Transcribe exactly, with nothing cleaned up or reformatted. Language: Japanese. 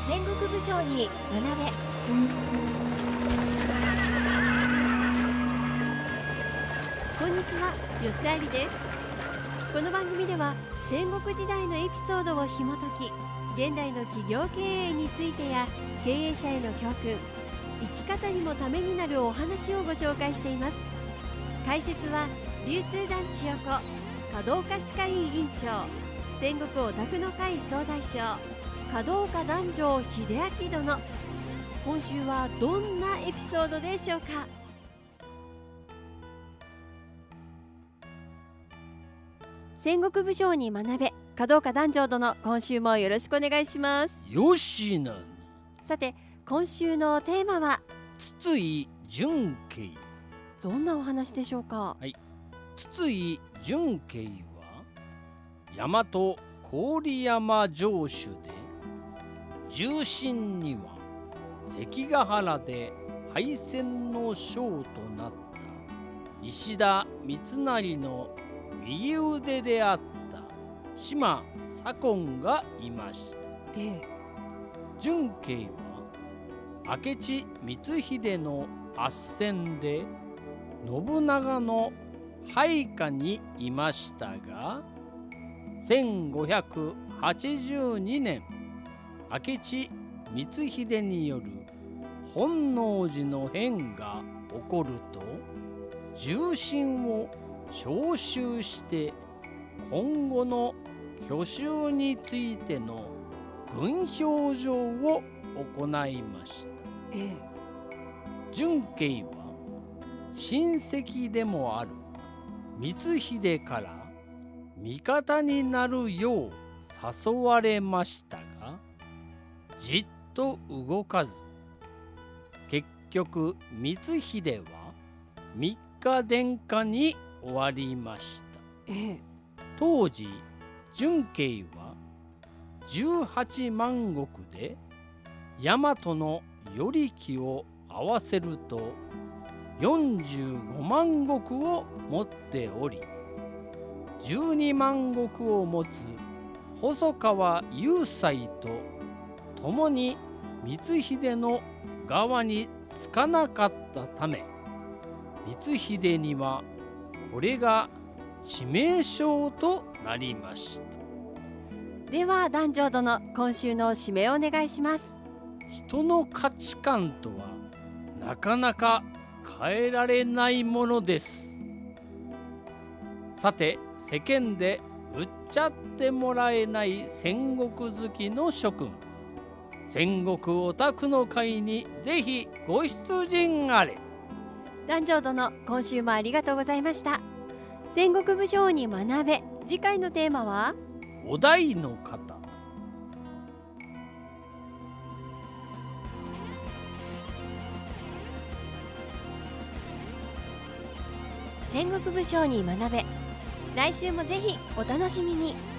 戦国武将に学べ。こんにちは、吉田絵里です。この番組では戦国時代のエピソードを紐解き、現代の企業経営についてや経営者への教訓、生き方にもためになるお話をご紹介しています。解説は流通団千代子華道家歯科医院院長、戦国オタクの会総大将華道家壇上秀明殿。今週はどんなエピソードでしょうか。戦国武将に学べ、華道家壇上殿、今週もよろしくお願いします。 よしなに。 さて、今週のテーマは筒井純慶。 どんなお話でしょうか。 はい、筒井純慶は大和郡山城主で、重臣には関ヶ原で敗戦の将となった石田三成の右腕であった島左近がいました。 ええ、 純慶は明智光秀の圧戦で信長の配下にいましたが、せんごひゃくはちじゅうにねん、明智光秀による本能寺の変が起こると、重臣を召集して今後の去就についての軍評状を行いました。 ええ、 純慶は親戚でもある光秀から味方になるよう誘われましたが、じっと動かず、結局光秀は三日殿下に終わりました。 ええ、 当時純慶はじゅうはちまんごくで大和の与力を合わせるとよんじゅうごまんごくを持っており、じゅうにまんごくを持つ細川雄斎と共に光秀の側につかなかったため、光秀にはこれが致命傷となりました。 では壇上殿、今週の締めをお願いします。 人の価値観とはなかなか変えられないものです。さて、世間で売っちゃってもらえない戦国好きの諸君、戦国オタクの会にぜひご出陣あれ。 壇上殿、今週もありがとうございました。戦国武将に学べ、次回のテーマはお題の方。 戦国武将に学べ、来週もぜひお楽しみに。